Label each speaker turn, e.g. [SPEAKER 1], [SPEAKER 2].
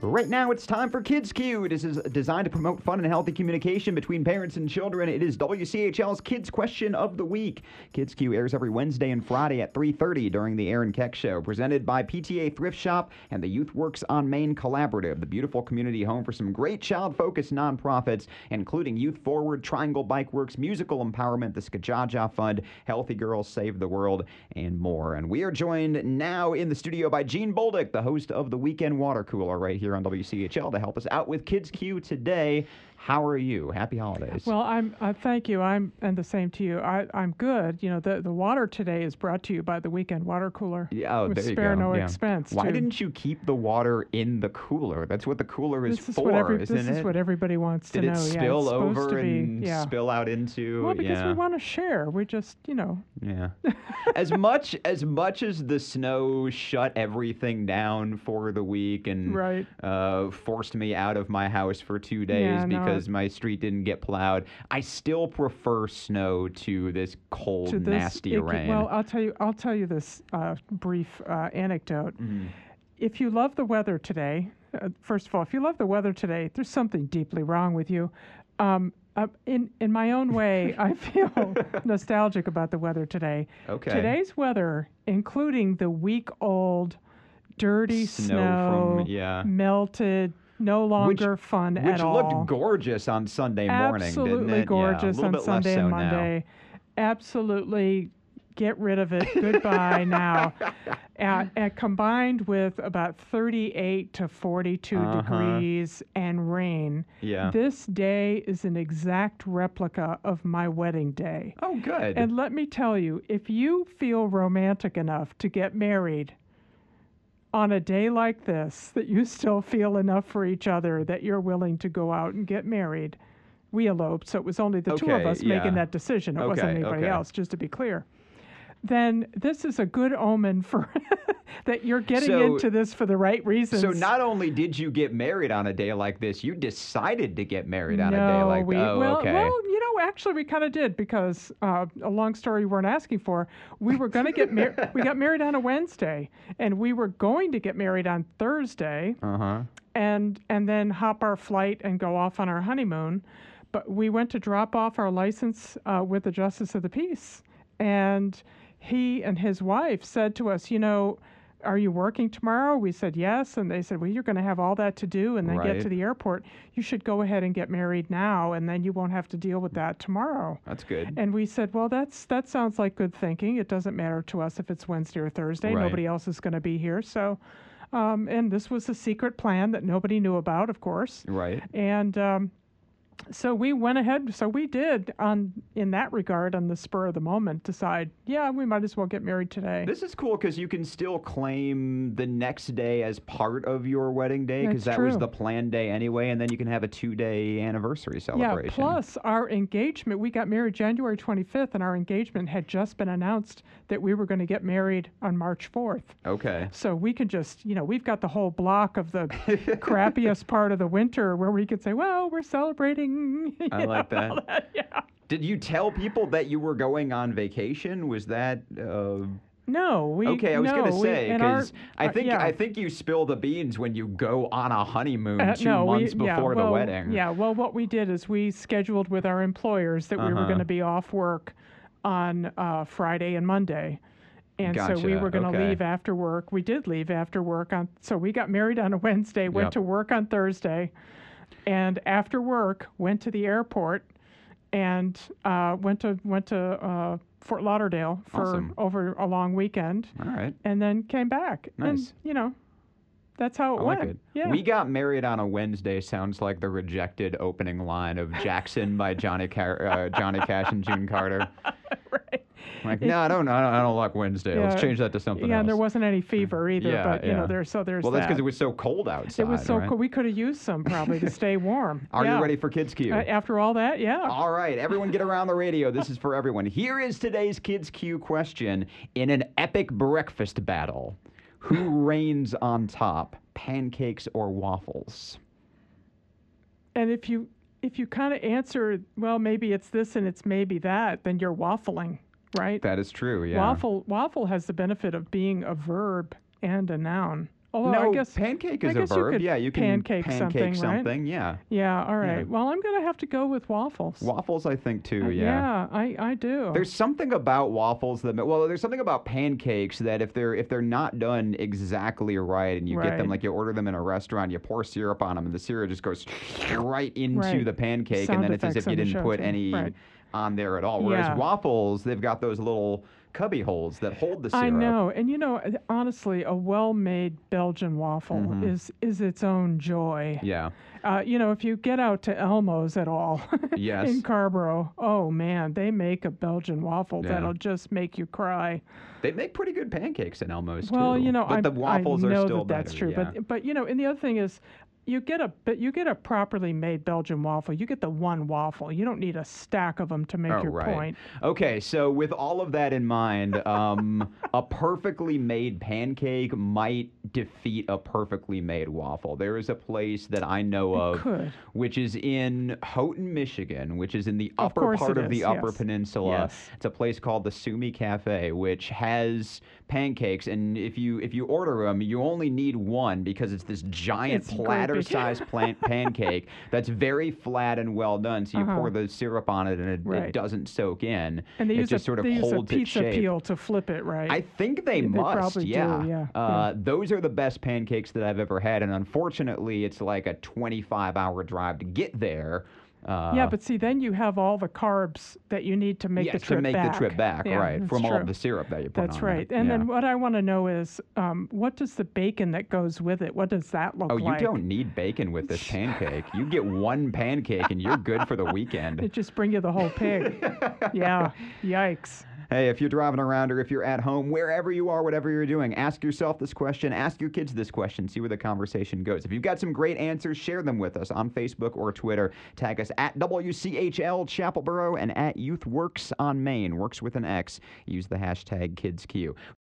[SPEAKER 1] Right now, it's time for Kids Q. This is designed to promote fun and healthy communication between parents and children. It is WCHL's Kids Question of the Week. Kids Q airs every Wednesday and Friday at 3:30 during the Aaron Keck Show, presented by PTA Thrift Shop and the Youth Works on Main Collaborative, the beautiful community home for some great child-focused nonprofits, including Youth Forward, Triangle Bike Works, Musical Empowerment, the Skajaja Fund, Healthy Girls Save the World, and more. And we are joined now in the studio by Gene Bolduc, the host of the Weekend Water Cooler, right here on WCHL, to help us out with Kids Q today. How are you? Happy holidays.
[SPEAKER 2] Well, thank you. And the same to you. I'm good. You know, the water today is brought to you by the Weekend Water Cooler.
[SPEAKER 1] Yeah,
[SPEAKER 2] with
[SPEAKER 1] there you
[SPEAKER 2] spare
[SPEAKER 1] go.
[SPEAKER 2] no
[SPEAKER 1] Yeah.
[SPEAKER 2] expense.
[SPEAKER 1] Why
[SPEAKER 2] too.
[SPEAKER 1] didn't you keep the water in the cooler? That's what the cooler is
[SPEAKER 2] This is
[SPEAKER 1] for,
[SPEAKER 2] this
[SPEAKER 1] isn't
[SPEAKER 2] is
[SPEAKER 1] it?
[SPEAKER 2] what everybody wants
[SPEAKER 1] Did
[SPEAKER 2] to
[SPEAKER 1] it
[SPEAKER 2] know.
[SPEAKER 1] spill
[SPEAKER 2] it's supposed
[SPEAKER 1] over
[SPEAKER 2] to be,
[SPEAKER 1] and spill out into?
[SPEAKER 2] Well, because
[SPEAKER 1] yeah.
[SPEAKER 2] we want to share. We just,
[SPEAKER 1] Yeah. as much as the snow shut everything down for the week and
[SPEAKER 2] Right.
[SPEAKER 1] forced me out of my house for 2 days
[SPEAKER 2] Yeah, no.
[SPEAKER 1] because my street didn't get plowed, I still prefer snow to this cold,
[SPEAKER 2] to this
[SPEAKER 1] nasty
[SPEAKER 2] icky-
[SPEAKER 1] rain.
[SPEAKER 2] Well, I'll tell you this brief anecdote.
[SPEAKER 1] Mhm.
[SPEAKER 2] If you love the weather today, first of all, if you love the weather today, there's something deeply wrong with you. In my own way, I feel nostalgic about the weather today.
[SPEAKER 1] Okay.
[SPEAKER 2] Today's weather, including the week-old dirty
[SPEAKER 1] Snow from- yeah.
[SPEAKER 2] melted, no longer fun
[SPEAKER 1] Which
[SPEAKER 2] at all.
[SPEAKER 1] looked gorgeous on Sunday morning,
[SPEAKER 2] Absolutely
[SPEAKER 1] didn't it?
[SPEAKER 2] gorgeous
[SPEAKER 1] yeah, a little
[SPEAKER 2] on
[SPEAKER 1] bit less
[SPEAKER 2] Sunday
[SPEAKER 1] so
[SPEAKER 2] and
[SPEAKER 1] now.
[SPEAKER 2] Monday. Absolutely, get rid of it. Goodbye now. Combined with about 38 to 42 degrees and rain.
[SPEAKER 1] Yeah.
[SPEAKER 2] This day is an exact replica of my wedding day.
[SPEAKER 1] Oh, good.
[SPEAKER 2] And let me tell you, if you feel romantic enough to get married on a day like this, that you still feel enough for each other that you're willing to go out and get married. We eloped, so it was only the two of
[SPEAKER 1] Okay,
[SPEAKER 2] us
[SPEAKER 1] yeah.
[SPEAKER 2] making that decision. It wasn't
[SPEAKER 1] Okay,
[SPEAKER 2] anybody
[SPEAKER 1] okay.
[SPEAKER 2] else, just to be clear. Then this is a good omen for that you're getting
[SPEAKER 1] So-
[SPEAKER 2] into this for the right reasons.
[SPEAKER 1] So not only did you get married on a day like this, you decided to get married on a day
[SPEAKER 2] No,
[SPEAKER 1] like
[SPEAKER 2] we,
[SPEAKER 1] that. Oh,
[SPEAKER 2] well,
[SPEAKER 1] okay.
[SPEAKER 2] actually, we kind of did because a long story you weren't asking for. We were going to get married. We got married on a Wednesday, and we were going to get married on Thursday, and then hop our flight and go off on our honeymoon. But we went to drop off our license with the Justice of the Peace, and he and his wife said to us, are you working tomorrow? We said yes, and they said, well, you're going to have all that to do and then get
[SPEAKER 1] Right.
[SPEAKER 2] to the airport. You should go ahead and get married now, and then you won't have to deal with that tomorrow.
[SPEAKER 1] That's good.
[SPEAKER 2] And we said, well, that sounds like good thinking. It doesn't matter to us if it's Wednesday or Thursday.
[SPEAKER 1] Right.
[SPEAKER 2] Nobody else is going to be here. So, and this was a secret plan that nobody knew about, of course.
[SPEAKER 1] Right.
[SPEAKER 2] And so we went ahead. So we did, in that regard, on the spur of the moment, decide, yeah, we might as well get married today.
[SPEAKER 1] This is cool because you can still claim the next day as part of your wedding day because
[SPEAKER 2] That's
[SPEAKER 1] that was
[SPEAKER 2] true.
[SPEAKER 1] the planned day anyway, and then you can have a 2-day anniversary celebration.
[SPEAKER 2] Yeah, plus our engagement, we got married January 25th, and our engagement had just been announced that we were going to get married on March 4th.
[SPEAKER 1] Okay.
[SPEAKER 2] So we could just, we've got the whole block of the crappiest part of the winter where we could say, well, we're celebrating.
[SPEAKER 1] I like that.
[SPEAKER 2] all that. Yeah.
[SPEAKER 1] Did you tell people that you were going on vacation? Was that
[SPEAKER 2] No, we.
[SPEAKER 1] okay? I was
[SPEAKER 2] no,
[SPEAKER 1] going to
[SPEAKER 2] we-
[SPEAKER 1] say
[SPEAKER 2] and our-
[SPEAKER 1] because I think
[SPEAKER 2] yeah.
[SPEAKER 1] I think you spill the beans when you go on a honeymoon 2
[SPEAKER 2] No,
[SPEAKER 1] months
[SPEAKER 2] yeah,
[SPEAKER 1] before the
[SPEAKER 2] well,
[SPEAKER 1] wedding.
[SPEAKER 2] Yeah, well, what we did is we scheduled with our employers that we were going to be off work on Friday and Monday. And so we
[SPEAKER 1] Gotcha,
[SPEAKER 2] were going to
[SPEAKER 1] okay.
[SPEAKER 2] leave after work. We did leave after work so we got married on a Wednesday, went
[SPEAKER 1] Yep.
[SPEAKER 2] to work on Thursday, and after work went to the airport and went to Fort Lauderdale for
[SPEAKER 1] Awesome.
[SPEAKER 2] over a long weekend,
[SPEAKER 1] All right.
[SPEAKER 2] and then came back.
[SPEAKER 1] Nice.
[SPEAKER 2] And that's how it
[SPEAKER 1] I
[SPEAKER 2] went.
[SPEAKER 1] like it.
[SPEAKER 2] Yeah.
[SPEAKER 1] We got married on a Wednesday sounds like the rejected opening line of Jackson by Johnny Cash and June Carter.
[SPEAKER 2] Right.
[SPEAKER 1] Like, no, I don't like Wednesday. Let's
[SPEAKER 2] Yeah.
[SPEAKER 1] change that to something
[SPEAKER 2] Yeah,
[SPEAKER 1] else.
[SPEAKER 2] and there wasn't any fever either,
[SPEAKER 1] Yeah,
[SPEAKER 2] but
[SPEAKER 1] yeah.
[SPEAKER 2] there's
[SPEAKER 1] well, that's
[SPEAKER 2] that.
[SPEAKER 1] because it was so cold outside.
[SPEAKER 2] It was so
[SPEAKER 1] right?
[SPEAKER 2] cool. We could have used some probably to stay warm.
[SPEAKER 1] Are
[SPEAKER 2] Yeah.
[SPEAKER 1] you ready for Kids Q?
[SPEAKER 2] After all that, yeah.
[SPEAKER 1] All right, everyone get around the radio. This is for everyone. Here is today's Kids Q question. In an epic breakfast battle, who reigns on top, pancakes or waffles?
[SPEAKER 2] And if you kind of answer, well, maybe it's this and it's maybe that, then you're waffling, right?
[SPEAKER 1] That is true, yeah.
[SPEAKER 2] Waffle has the benefit of being a verb and a noun Although
[SPEAKER 1] No,
[SPEAKER 2] I guess
[SPEAKER 1] pancake is
[SPEAKER 2] I
[SPEAKER 1] a
[SPEAKER 2] guess you
[SPEAKER 1] verb.
[SPEAKER 2] could
[SPEAKER 1] Yeah, you can
[SPEAKER 2] pancake something, right?
[SPEAKER 1] Yeah.
[SPEAKER 2] Yeah, all right.
[SPEAKER 1] Yeah.
[SPEAKER 2] Well, I'm going to have to go with waffles.
[SPEAKER 1] Waffles, I think, too,
[SPEAKER 2] Yeah, I do.
[SPEAKER 1] There's something about waffles there's something about pancakes that if they're not done exactly right and you get them
[SPEAKER 2] Right.
[SPEAKER 1] like you order them in a restaurant, you pour syrup on them and the syrup just goes right into
[SPEAKER 2] Right.
[SPEAKER 1] the pancake and
[SPEAKER 2] Sound
[SPEAKER 1] then it's as
[SPEAKER 2] effects
[SPEAKER 1] if you
[SPEAKER 2] on the
[SPEAKER 1] didn't
[SPEAKER 2] show,
[SPEAKER 1] put
[SPEAKER 2] too.
[SPEAKER 1] any
[SPEAKER 2] Right.
[SPEAKER 1] on there at all. Whereas
[SPEAKER 2] Yeah.
[SPEAKER 1] waffles, they've got those little cubby holes that hold the syrup.
[SPEAKER 2] I know. And honestly, a well-made Belgian waffle is its own joy.
[SPEAKER 1] Yeah.
[SPEAKER 2] If you get out to Elmo's at all
[SPEAKER 1] Yes.
[SPEAKER 2] in Carborough, oh man, they make a Belgian waffle
[SPEAKER 1] Yeah.
[SPEAKER 2] that'll just make you cry.
[SPEAKER 1] They make pretty good pancakes in Elmo's
[SPEAKER 2] Well,
[SPEAKER 1] too. But the
[SPEAKER 2] I
[SPEAKER 1] waffles
[SPEAKER 2] know
[SPEAKER 1] are still
[SPEAKER 2] that that's
[SPEAKER 1] better.
[SPEAKER 2] true.
[SPEAKER 1] Yeah.
[SPEAKER 2] But and the other thing is, you get a properly made Belgian waffle. You get the one waffle. You don't need a stack of them to make your
[SPEAKER 1] right.
[SPEAKER 2] point.
[SPEAKER 1] Okay, so with all of that in mind, a perfectly made pancake might defeat a perfectly made waffle. There is a place that I know of,
[SPEAKER 2] could.
[SPEAKER 1] which is in Houghton, Michigan, which is in the
[SPEAKER 2] Of
[SPEAKER 1] upper
[SPEAKER 2] course
[SPEAKER 1] part
[SPEAKER 2] it
[SPEAKER 1] of the
[SPEAKER 2] is,
[SPEAKER 1] Upper
[SPEAKER 2] yes.
[SPEAKER 1] Peninsula.
[SPEAKER 2] Yes.
[SPEAKER 1] It's a place called the Sumi Cafe, which has pancakes, and if you order them, you only need one because it's this giant
[SPEAKER 2] It's great big.
[SPEAKER 1] platter-sized pancake that's very flat and well done. So you pour the syrup on it, and it
[SPEAKER 2] Right.
[SPEAKER 1] doesn't soak in.
[SPEAKER 2] And they
[SPEAKER 1] it
[SPEAKER 2] use
[SPEAKER 1] just sort of
[SPEAKER 2] they use a
[SPEAKER 1] holds its
[SPEAKER 2] pizza
[SPEAKER 1] shape.
[SPEAKER 2] peel to flip it, right?
[SPEAKER 1] I think they
[SPEAKER 2] They
[SPEAKER 1] must.
[SPEAKER 2] probably do, yeah.
[SPEAKER 1] Those are the best pancakes that I've ever had, and unfortunately, it's like a 25-hour drive to get there.
[SPEAKER 2] Yeah, but see, then you have all the carbs that you need to make the
[SPEAKER 1] yes,
[SPEAKER 2] trip
[SPEAKER 1] to make
[SPEAKER 2] back.
[SPEAKER 1] the trip back,
[SPEAKER 2] Yeah,
[SPEAKER 1] right,
[SPEAKER 2] that's
[SPEAKER 1] from all
[SPEAKER 2] true.
[SPEAKER 1] of the syrup that you put
[SPEAKER 2] That's
[SPEAKER 1] on
[SPEAKER 2] right.
[SPEAKER 1] it.
[SPEAKER 2] And
[SPEAKER 1] Yeah.
[SPEAKER 2] then what I want to know is, what does the bacon that goes with it? What does that look
[SPEAKER 1] Oh,
[SPEAKER 2] like?
[SPEAKER 1] you don't need bacon with this pancake. You get one pancake and you're good for the weekend.
[SPEAKER 2] It just bring you the whole pig. Yeah. Yikes.
[SPEAKER 1] Hey, if you're driving around or if you're at home, wherever you are, whatever you're doing, ask yourself this question, ask your kids this question, see where the conversation goes. If you've got some great answers, share them with us on Facebook or Twitter. Tag us at WCHL Chapelboro and at YouthWorks on Maine. Works with an X. Use the hashtag KidsQ.